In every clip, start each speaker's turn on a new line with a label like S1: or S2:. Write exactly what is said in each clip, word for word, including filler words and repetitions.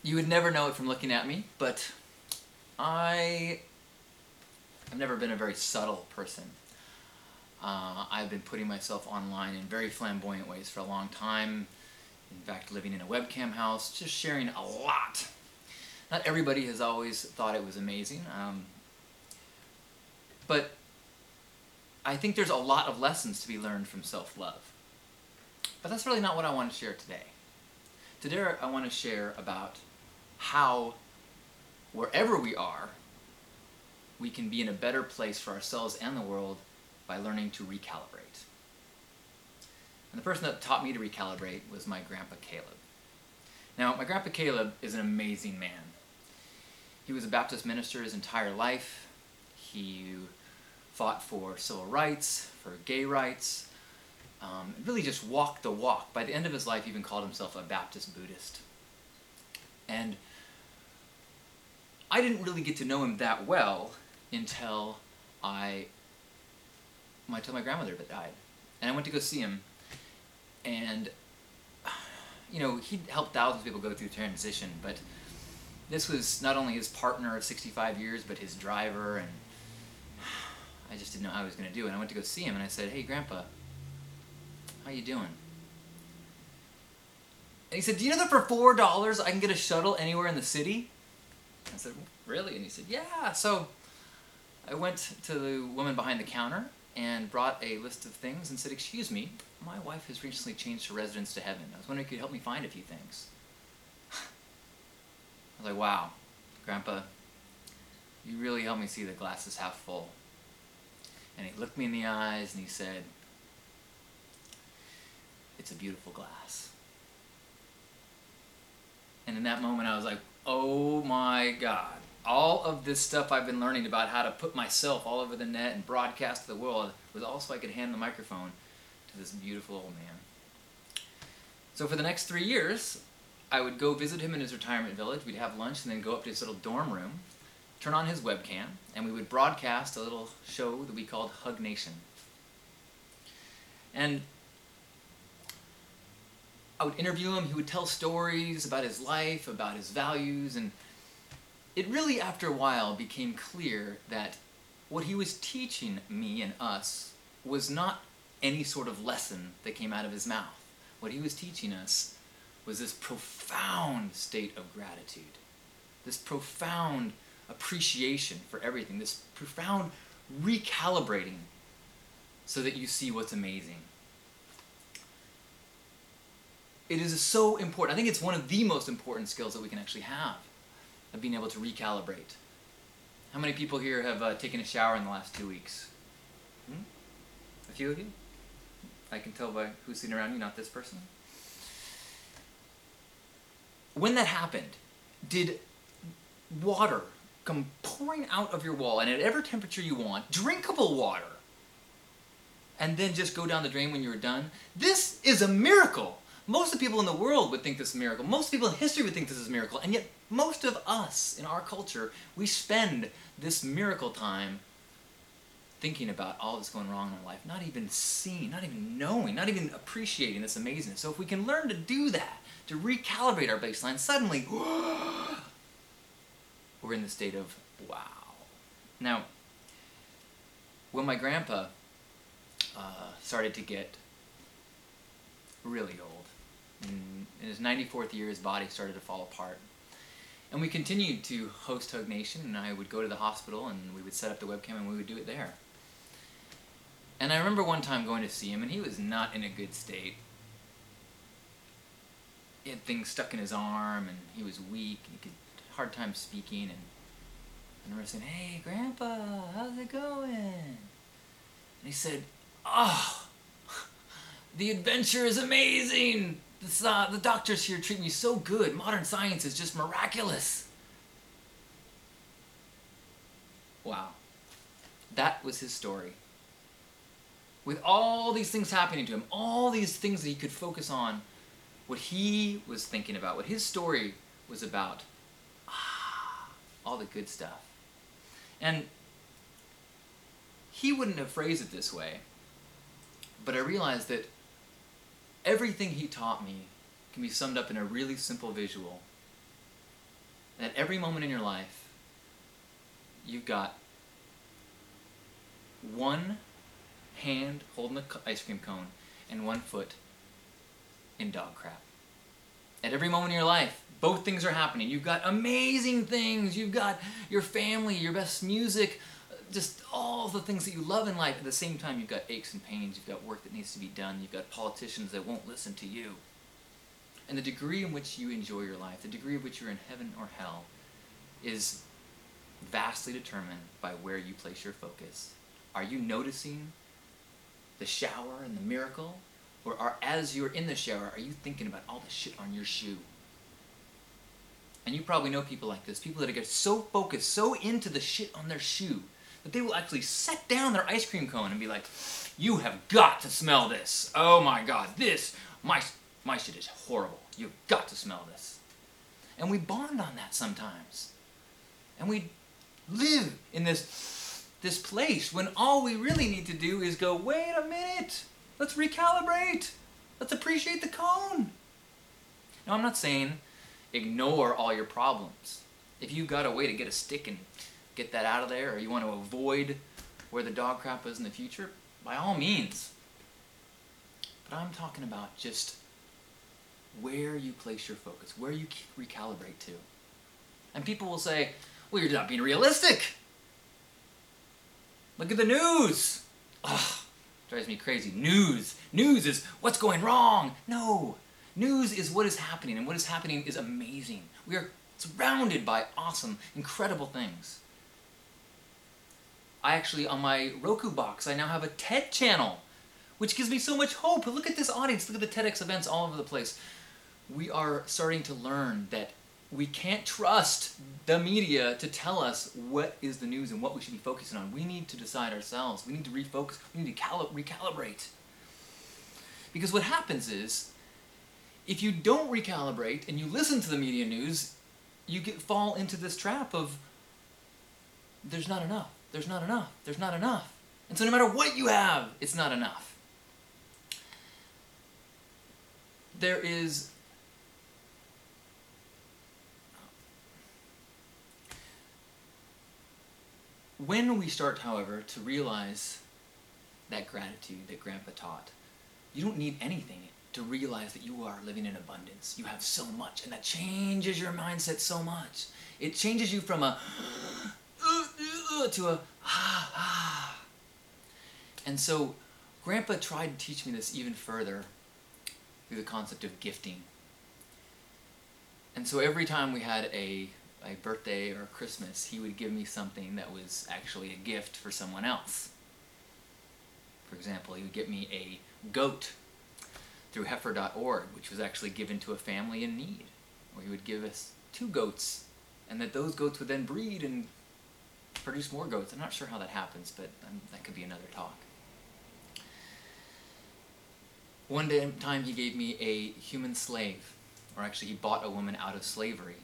S1: You would never know it from looking at me, but I have never been a very subtle person. Uh, I've been putting myself online in very flamboyant ways for a long time. In fact, living in a webcam house, just sharing a lot. Not everybody has always thought it was amazing, um, but I think there's a lot of lessons to be learned from self-love. But that's really not what I want to share today. Today I want to share about how, wherever we are, we can be in a better place for ourselves and the world by learning to recalibrate. And the person that taught me to recalibrate was my grandpa Caleb. Now, my grandpa Caleb is an amazing man. He was a Baptist minister his entire life. He fought for civil rights, for gay rights, um, really just walked the walk. By the end of his life, he even called himself a Baptist Buddhist. And I didn't really get to know him that well until I, until my grandmother died. And I went to go see him, and you know, he helped thousands of people go through transition, but this was not only his partner of sixty-five years, but his driver, and I just didn't know how I was going to do it. And I went to go see him, and I said, "Hey, Grandpa, how you doing?" And he said, "Do you know that for four dollars I can get a shuttle anywhere in the city?" I said, "Really?" And he said, "Yeah." So I went to the woman behind the counter and brought a list of things and said, "Excuse me, my wife has recently changed her residence to heaven. I was wondering if you could help me find a few things." I was like, "Wow, Grandpa, you really helped me see the glass is half full." And he looked me in the eyes and he said, "It's a beautiful glass." And in that moment I was like, oh my God. All of this stuff I've been learning about how to put myself all over the net and broadcast to the world was all so I could hand the microphone to this beautiful old man. So for the next three years, I would go visit him in his retirement village. We'd have lunch and then go up to his little dorm room, turn on his webcam, and we would broadcast a little show that we called Hug Nation. And I would interview him. He would tell stories about his life, about his values, and it really, after a while, became clear that what he was teaching me and us was not any sort of lesson that came out of his mouth. What he was teaching us was this profound state of gratitude, this profound appreciation for everything, this profound recalibrating so that you see what's amazing. It is so important. I think it's one of the most important skills that we can actually have, of being able to recalibrate. How many people here have uh, taken a shower in the last two weeks? Hmm? A few of you? I can tell by who's sitting around you, not this person. When that happened, did water come pouring out of your wall, and at whatever temperature you want, drinkable water, and then just go down the drain when you were done? This is a miracle. Most of the people in the world would think this is a miracle. Most people in history would think this is a miracle. And yet, most of us in our culture, we spend this miracle time thinking about all that's going wrong in our life, not even seeing, not even knowing, not even appreciating this amazingness. So if we can learn to do that, to recalibrate our baseline, suddenly, we're in the state of wow. Now, when my grandpa uh, started to get really old, in, in his ninety-fourth year, his body started to fall apart. And we continued to host Hug Nation, and I would go to the hospital, and we would set up the webcam, and we would do it there. And I remember one time going to see him, and he was not in a good state. He had things stuck in his arm, and he was weak, and he had a hard time speaking, and I remember saying, "Hey, Grandpa, how's it going?" And he said, "Oh, the adventure is amazing. This, uh, the doctors here treat me so good. Modern science is just miraculous." Wow. That was his story. With all these things happening to him, all these things that he could focus on, what he was thinking about, what his story was about, ah, all the good stuff. And he wouldn't have phrased it this way, but I realized that everything he taught me can be summed up in a really simple visual. At every moment in your life, you've got one hand holding the ice cream cone and one foot in dog crap. At every moment in your life, both things are happening. You've got amazing things. You've got your family, your best music, just all the things that you love in life. At the same time, you've got aches and pains. You've got work that needs to be done. You've got politicians that won't listen to you. And the degree in which you enjoy your life, the degree in which you're in heaven or hell, is vastly determined by where you place your focus. Are you noticing the shower and the miracle? Or are, as you're in the shower, are you thinking about all the shit on your shoe? And you probably know people like this, people that get so focused, so into the shit on their shoe, that they will actually set down their ice cream cone and be like, you have got to smell this. Oh my God, this, my, my shit is horrible. You've got to smell this. And we bond on that sometimes. And we live in this, this place when all we really need to do is go, wait a minute, let's recalibrate. Let's appreciate the cone. Now, I'm not saying ignore all your problems. If you've got a way to get a stick and get that out of there, or you want to avoid where the dog crap is in the future, by all means. But I'm talking about just where you place your focus, where you recalibrate to. And people will say, well, you're not being realistic. Look at the news. Ugh, drives me crazy. News. News is what's going wrong. No. News is what is happening, and what is happening is amazing. We are surrounded by awesome, incredible things. I actually, on my Roku box, I now have a TED channel, which gives me so much hope. Look at this audience. Look at the TEDx events all over the place. We are starting to learn that we can't trust the media to tell us what is the news and what we should be focusing on. We need to decide ourselves. We need to refocus. We need to cali- recalibrate. Because what happens is, if you don't recalibrate and you listen to the media news, you get fall into this trap of there's not enough, there's not enough, there's not enough. And so no matter what you have, it's not enough. There is when we start, however, to realize that gratitude that Grandpa taught, you don't need anything to realize that you are living in abundance. You have so much, and that changes your mindset so much. It changes you from a to a ah, ah. And so Grandpa tried to teach me this even further through the concept of gifting. And so every time we had a, a birthday or a Christmas, he would give me something that was actually a gift for someone else. For example, he would get me a goat through heifer dot org, which was actually given to a family in need. Or he would give us two goats, and that those goats would then breed and produce more goats. I'm not sure how that happens, but um, that could be another talk. One day, time he gave me a human slave, or actually he bought a woman out of slavery,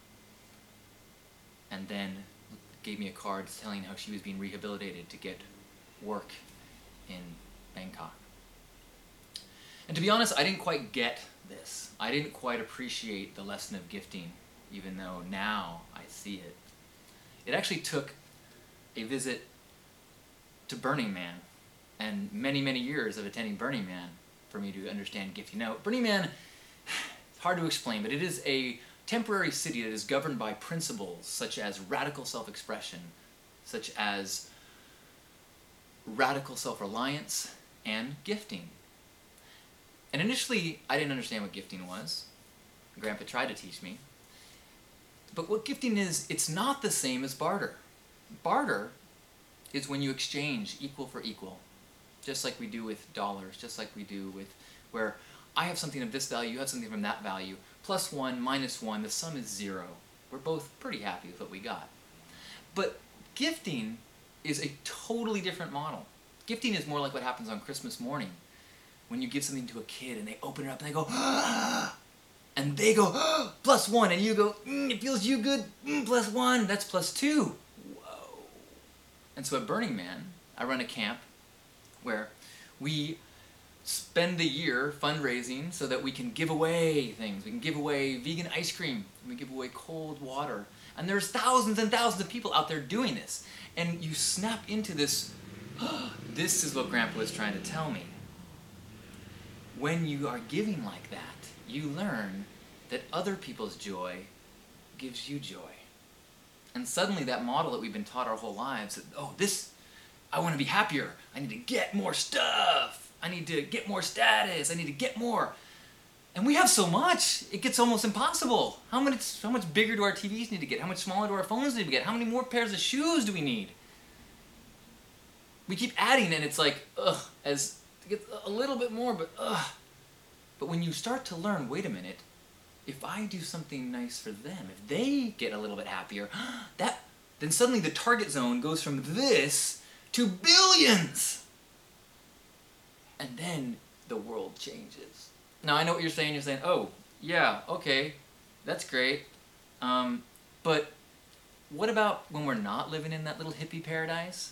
S1: and then gave me a card telling how she was being rehabilitated to get work in Bangkok. And to be honest, I didn't quite get this. I didn't quite appreciate the lesson of gifting, even though now I see it. It actually took a visit to Burning Man and many, many years of attending Burning Man for me to understand gifting. Now, Burning Man, it's hard to explain, but it is a temporary city that is governed by principles such as radical self-expression, such as radical self-reliance, and gifting. And initially, I didn't understand what gifting was. Grandpa tried to teach me. But what gifting is, it's not the same as barter. Barter is when you exchange equal for equal, just like we do with dollars, just like we do with where I have something of this value, you have something from that value, plus one, minus one, the sum is zero. We're both pretty happy with what we got. But gifting is a totally different model. Gifting is more like what happens on Christmas morning, when you give something to a kid and they open it up and they go, ah! And they go, ah! Plus one, and you go, mm, it feels you good, mm, plus one, that's plus two. Whoa. And so at Burning Man, I run a camp where we spend the year fundraising so that we can give away things. We can give away vegan ice cream. We give away cold water. And there's thousands and thousands of people out there doing this. And you snap into this, oh, this is what Grandpa was trying to tell me. When you are giving like that, you learn that other people's joy gives you joy. And suddenly that model that we've been taught our whole lives, that, oh, this, I want to be happier. I need to get more stuff. I need to get more status. I need to get more. And we have so much, it gets almost impossible. How much, how much bigger do our T Vs need to get? How much smaller do our phones need to get? How many more pairs of shoes do we need? We keep adding, and it's like, ugh, as it gets a little bit more, but ugh. But when you start to learn, wait a minute, if I do something nice for them, if they get a little bit happier, that, then suddenly the target zone goes from this to billions. And then the world changes. Now, I know what you're saying. You're saying, oh, yeah, okay, that's great. Um, but what about when we're not living in that little hippie paradise?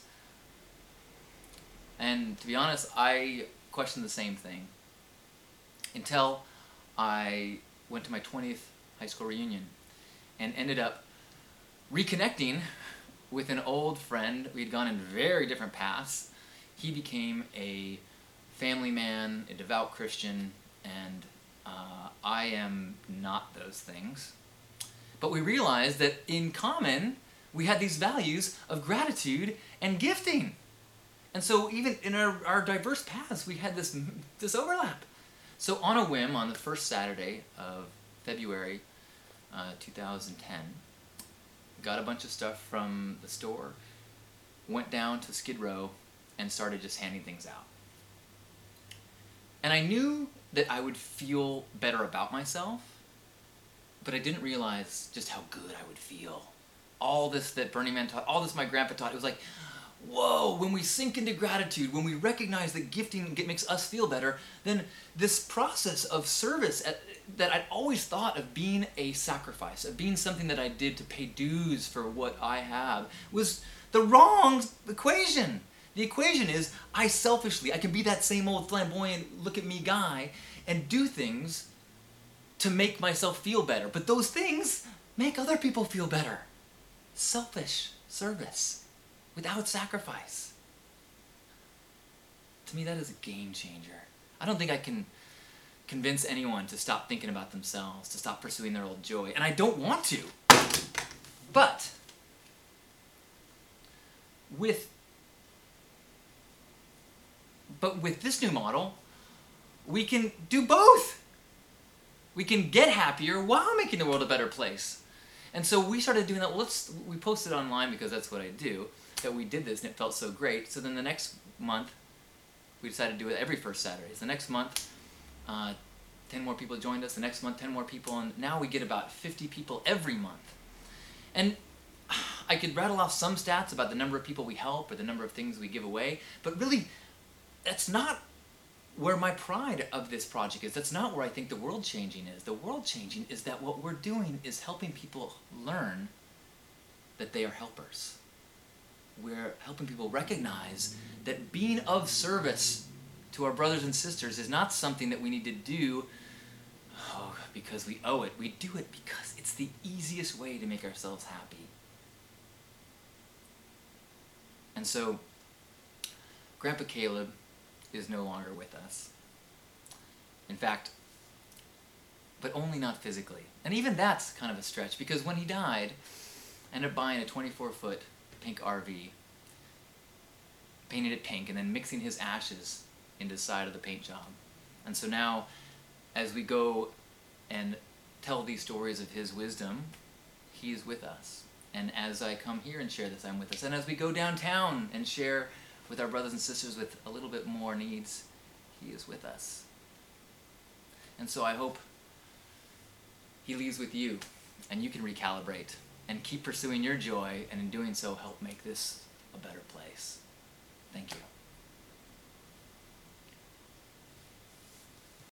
S1: And to be honest, I questioned the same thing until I went to my twentieth high school reunion and ended up reconnecting with an old friend. We'd gone in very different paths. He became a family man, a devout Christian, and uh, I am not those things. But we realized that in common, we had these values of gratitude and gifting. And so even in our, our diverse paths, we had this, this overlap. So on a whim, on the first Saturday of February uh, two thousand ten, got a bunch of stuff from the store, went down to Skid Row, and started just handing things out. And I knew that I would feel better about myself, but I didn't realize just how good I would feel. All this that Burning Man taught, all this my grandpa taught, it was like, whoa, when we sink into gratitude, when we recognize that gifting makes us feel better, then this process of service at, that I'd always thought of being a sacrifice, of being something that I did to pay dues for what I have, was the wrong equation. The equation is, I selfishly, I can be that same old flamboyant, look at me guy, and do things to make myself feel better. But those things make other people feel better. Selfish service, without sacrifice. To me, that is a game changer. I don't think I can convince anyone to stop thinking about themselves, to stop pursuing their old joy, and I don't want to. But with But with this new model, we can do both. We can get happier while making the world a better place. And so we started doing that. Well, let's, we posted online because that's what I do, that we did this and it felt so great. So then the next month, we decided to do it every first Saturdays. The next month, uh, ten more people joined us. The next month, ten more people. And now we get about fifty people every month. And I could rattle off some stats about the number of people we help or the number of things we give away, but really, that's not where my pride of this project is. That's not where I think the world changing is. The world changing is that what we're doing is helping people learn that they are helpers. We're helping people recognize that being of service to our brothers and sisters is not something that we need to do oh, because we owe it. We do it because it's the easiest way to make ourselves happy. And so, Grandpa Caleb is no longer with us. In fact, but only not physically. And even that's kind of a stretch, because when he died, I ended up buying a twenty-four foot pink R V, painted it pink, and then mixing his ashes into the side of the paint job. And so now, as we go and tell these stories of his wisdom, he is with us. And as I come here and share this, I'm with us. And as we go downtown and share with our brothers and sisters with a little bit more needs, he is with us. And so I hope he leaves with you, and you can recalibrate and keep pursuing your joy, and in doing so help make this a better place. Thank you.